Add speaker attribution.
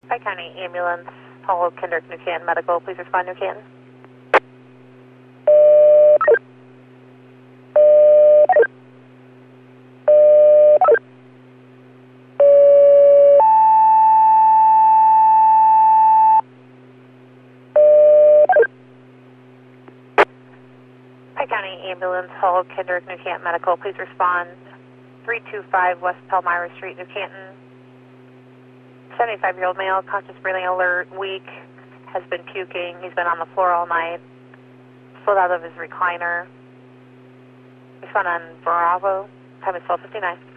Speaker 1: Pike County Ambulance, Hall Kendrick, New Canton Medical, please respond, New Canton. Pike County Ambulance, Hall Kendrick, New Canton Medical, please respond. 325 West Palmyra Street, New Canton. 75-year-old male, conscious breathing alert, weak, has been puking. He's been on the floor all night. Slid out of his recliner. Respond on Bravo. Time is 12:59.